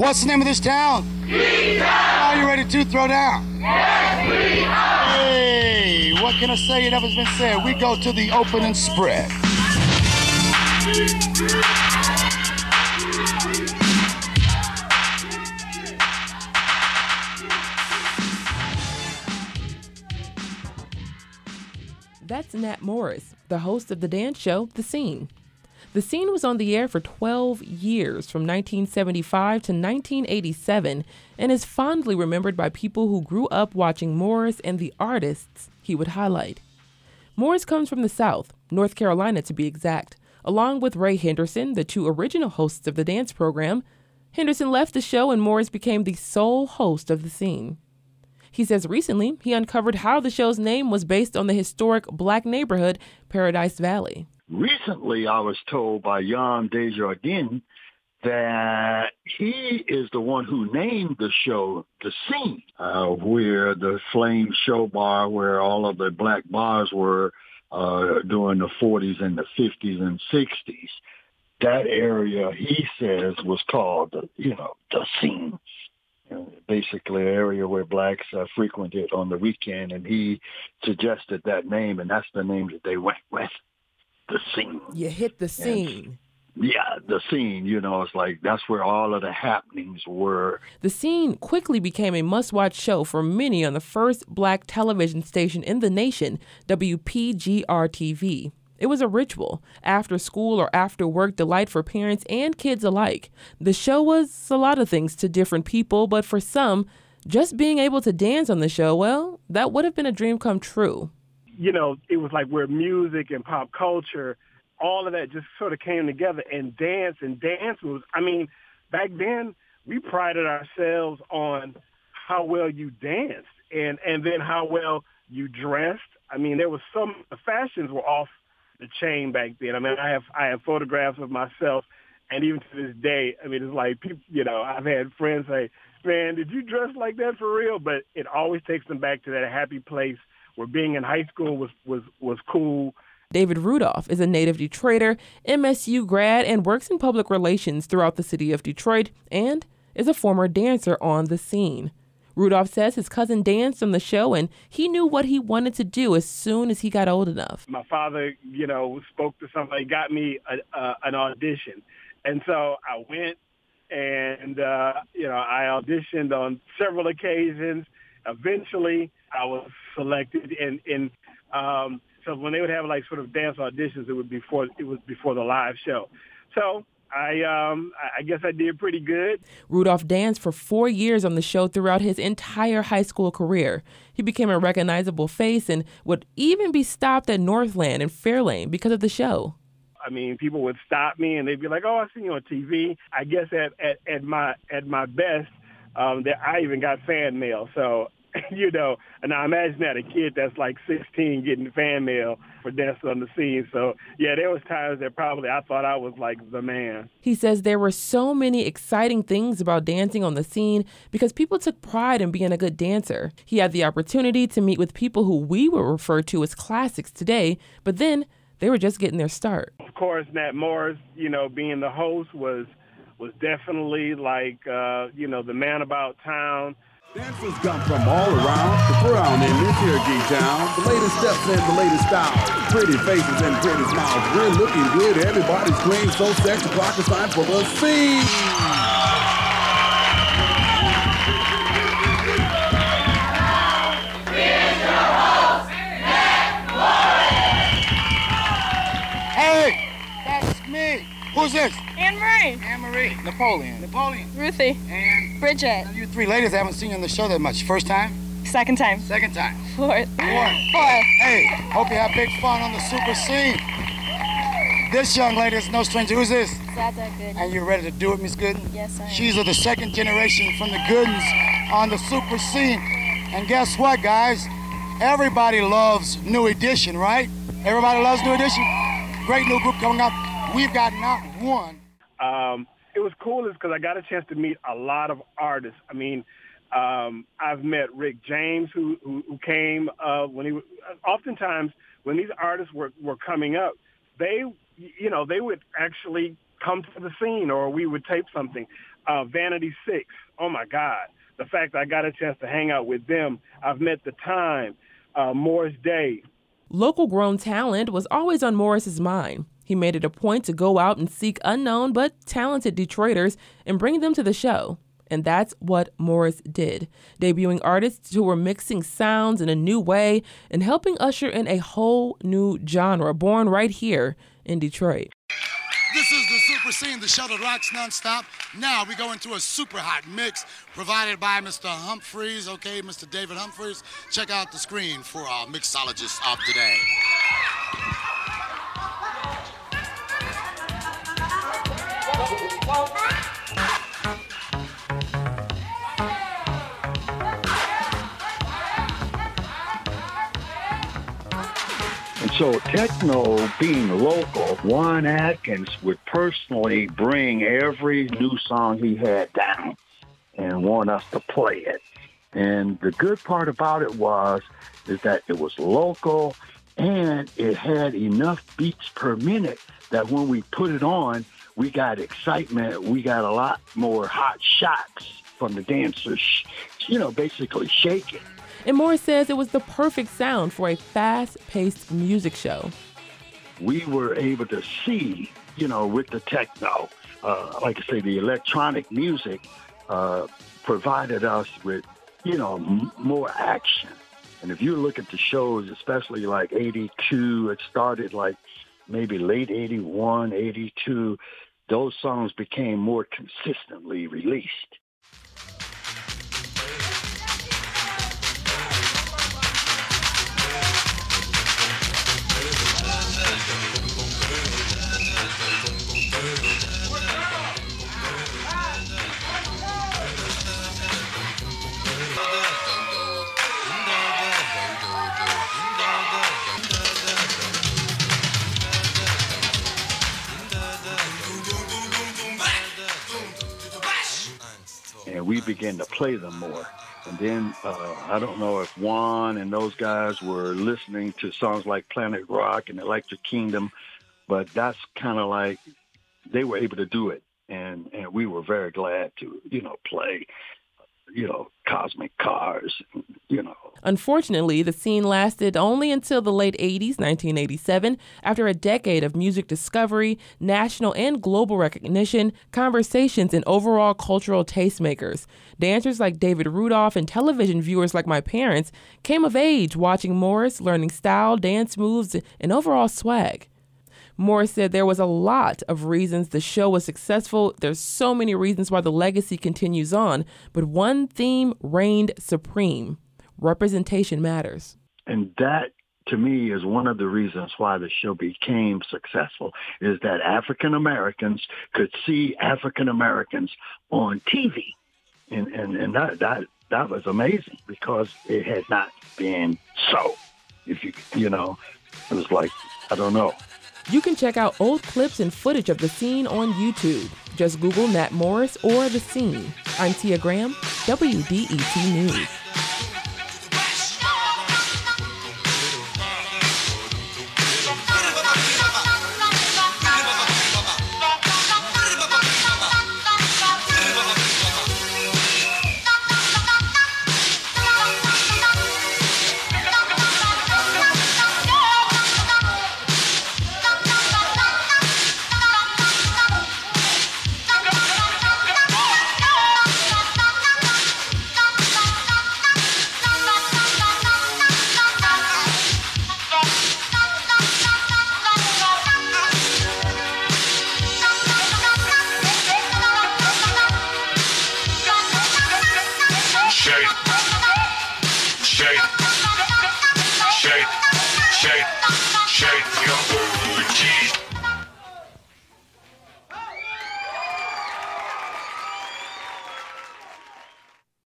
What's the name of this town? G-Town! Are you ready to throw down? Yes, we are! Hey, what can I say? It has been said. We go to the opening spread. That's Nat Morris, the host of the dance show, The Scene. The Scene was on the air for 12 years, from 1975 to 1987, and is fondly remembered by people who grew up watching Morris and the artists he would highlight. Morris comes from the South, North Carolina to be exact, along with Ray Henderson, the two original hosts of the dance program. Henderson left the show and Morris became the sole host of The Scene. He says recently he uncovered how the show's name was based on the historic black neighborhood, Paradise Valley. Recently, I was told by Jan Desjardins that he is the one who named the show The Scene, where the Flame Show Bar, where all of the black bars were during the 40s and the 50s and 60s. That area, he says, was called, The Scene. Basically an area where blacks frequented on the weekend, and he suggested that name, and that's the name that they went with, The Scene. You hit the scene. The Scene, it's like that's where all of the happenings were. The Scene quickly became a must-watch show for many on the first black television station in the nation, WPGR-TV. It was a ritual, after-school or after-work delight for parents and kids alike. The show was a lot of things to different people, but for some, just being able to dance on the show, well, that would have been a dream come true. It was like where music and pop culture, all of that just sort of came together, and dance was, back then, we prided ourselves on how well you danced and then how well you dressed. There was the fashions were off the chain back then. I have photographs of myself, and even to this day, it's like people, I've had friends say, "Man, did you dress like that for real?" But it always takes them back to that happy place where being in high school was cool. David Rudolph is a native Detroiter, MSU grad, and works in public relations throughout the city of Detroit, and is a former dancer on The Scene. Rudolph says his cousin danced on the show, and he knew what he wanted to do as soon as he got old enough. My father, spoke to somebody, got me an audition. And so I went and, I auditioned on several occasions. Eventually, I was selected. So when they would have sort of dance auditions, it was before the live show. So I guess I did pretty good. Rudolph danced for 4 years on the show throughout his entire high school career. He became a recognizable face and would even be stopped at Northland and Fairlane because of the show. People would stop me and they'd be like, "Oh, I seen you on TV." I guess at my best, I even got fan mail. So, and I imagine that a kid that's like 16 getting fan mail for dancing on The Scene. So, yeah, there was times that probably I thought I was like the man. He says there were so many exciting things about dancing on The Scene because people took pride in being a good dancer. He had the opportunity to meet with people who we would refer to as classics today, but then they were just getting their start. Of course, Nat Morris, being the host was definitely like, the man about town. Dancers come from all around to frown in this here G-Town. The latest steps and the latest styles. Pretty faces and pretty smiles. We're looking good. Everybody's clean. So sexy. Clock is time for The Scene. Hey, that's me. Who's this? Anne-Marie. Anne-Marie. Napoleon. Ruthie. And Bridget. you three ladies, I haven't seen you on the show that much. First time? Second time. Second time. Fourth. Fourth. Fourth. Hey, hope you have big fun on the Super Scene. This young lady is no stranger. Who's this? Zada Gooden. And you ready to do it, Miss Gooden? Yes, I am. She's of the second generation from the Goodens on the Super Scene. And guess what, guys? Everybody loves New Edition, right? Everybody loves New Edition. Great new group coming up. We've got not one. It was cool because I got a chance to meet a lot of artists. I've met Rick James, who came when he. Oftentimes, when these artists were coming up, they would actually come to The Scene, or we would tape something. Vanity Six. Oh, my God. The fact I got a chance to hang out with them. I've met The Time, Morris Day. Local grown talent was always on Morris's mind. He made it a point to go out and seek unknown but talented Detroiters and bring them to the show. And that's what Morris did, debuting artists who were mixing sounds in a new way and helping usher in a whole new genre born right here in Detroit. This is the Super Scene, the show that rocks nonstop. Now we go into a super hot mix provided by Mr. Humphreys, okay, Mr. David Humphreys. Check out the screen for our mixologist of today. And so techno being local, Juan Atkins would personally bring every new song he had down and want us to play it. And the good part about it is that it was local and it had enough beats per minute that when we put it on, we got excitement. We got a lot more hot shots from the dancers, basically shaking. And Morris says it was the perfect sound for a fast-paced music show. We were able to see, with the techno, like I say, the electronic music provided us with, more action. And if you look at the shows, especially like 82, it started like maybe late 81, 82, those songs became more consistently released. And we began to play them more. And then I don't know if Juan and those guys were listening to songs like Planet Rock and Electric Kingdom, but that's kind of like they were able to do it. And we were very glad to, play, Cosmic Cars, Unfortunately, the scene lasted only until the late 80s, 1987, after a decade of music discovery, national and global recognition, conversations, and overall cultural tastemakers. Dancers like David Rudolph and television viewers like my parents came of age watching Morris, learning style, dance moves, and overall swag. Morris said there was a lot of reasons the show was successful. There's so many reasons why the legacy continues on, but one theme reigned supreme. Representation matters. And that, to me, is one of the reasons why the show became successful, is that African Americans could see African Americans on TV. And that was amazing because it had not been so. If it was like, I don't know. You can check out old clips and footage of the scene on YouTube. Just Google Nat Morris or The Scene. I'm Tia Graham, WDET News. Shake.